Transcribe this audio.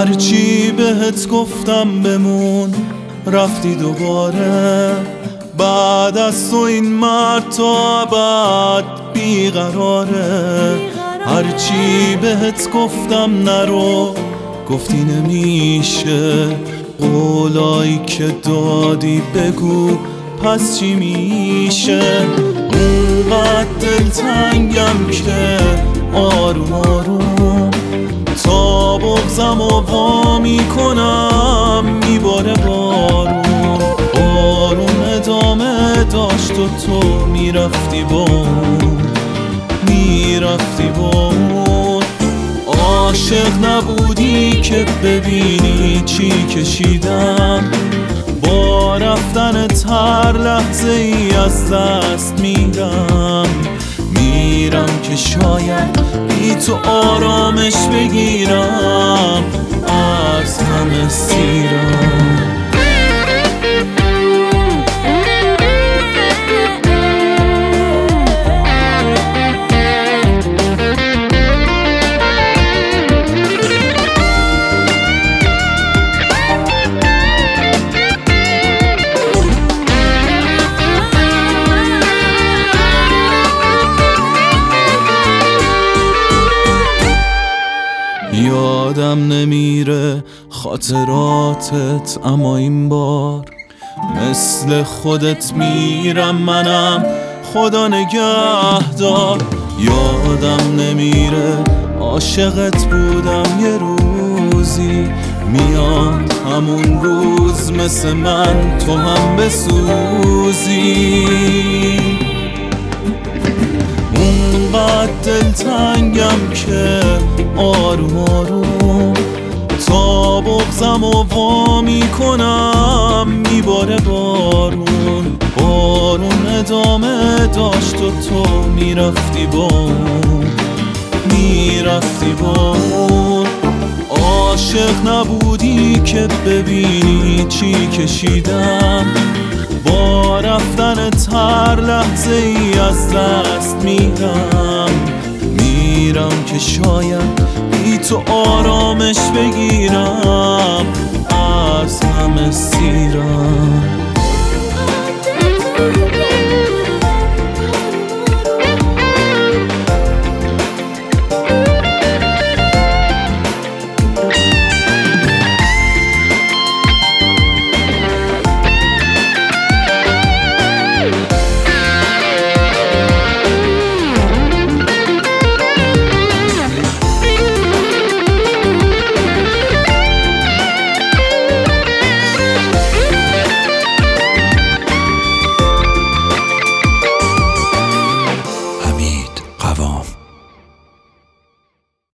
هرچی بهت گفتم بمون رفتی دوباره. بعد از تو این مرد تا ابد بیقراره. هرچی بهت گفتم نرو گفتی نمیشه. قولایی که دادی بگو پس چی میشه؟ اونقدر دلتنگم که آروم آروم تا بغضم و وا میکنم میباره بارون. بارون ادامه داشت و تو میرفتی با اون، میرفتی با اون. عاشق نبودی که ببینی چی کشیدم. با رفتنت هر لحظه ای از دست میرم. میرم که شاید بی تو آرامش بگیرم از همه سیرم. یادم نمیره خاطراتت، اما این بار مثل خودت میرم منم، خدا نگهدار. یادم نمیره عاشقت بودم یه روزی، میاد همون روز مثل من تو هم بسوزی. اونقدر دلتنگم که آروم آروم تا بغضم و وا میکنم میباره بارون. بارون ادامه داشت و تو میرفتی با اون، میرفتی با اون. عاشق نبودی که ببینی چی کشیدم. با رفتنت هر لحظه ای از دست میرم. میرم که شاید بی تو آرامش بگیرم از همه سیرم.